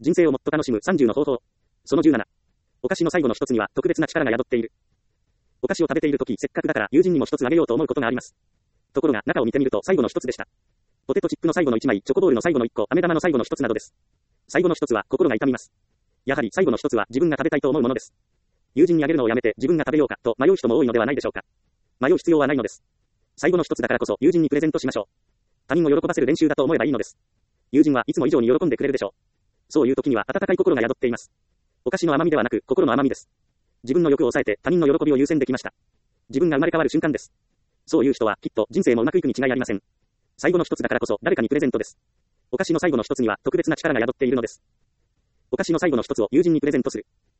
人生をもっと楽しむ30の方法。その17。お菓子の最後の一つには特別な力が宿っている。お菓子を食べているとき、せっかくだから友人にも一つあげようと思うことがあります。ところが、中を見てみると最後の一つでした。ポテトチップの最後の1枚、チョコボールの最後の1個、飴玉の最後の一つなどです。最後の一つは心が痛みます。やはり最後の一つは自分が食べたいと思うものです。友人にあげるのをやめて自分が食べようかと迷う人も多いのではないでしょうか。迷う必要はないのです。最後の一つだからこそ友人にプレゼントしましょう。他人を喜ばせる練習だと思えばいいのです。友人はいつも以上に喜んでくれるでしょう。そういう時には温かい心が宿っています。お菓子の甘みではなく心の甘みです。自分の欲を抑えて他人の喜びを優先できました。自分が生まれ変わる瞬間です。そういう人はきっと人生もうまくいくに違いありません。最後の一つだからこそ誰かにプレゼントです。お菓子の最後の一つには特別な力が宿っているのです。お菓子の最後の一つを友人にプレゼントする。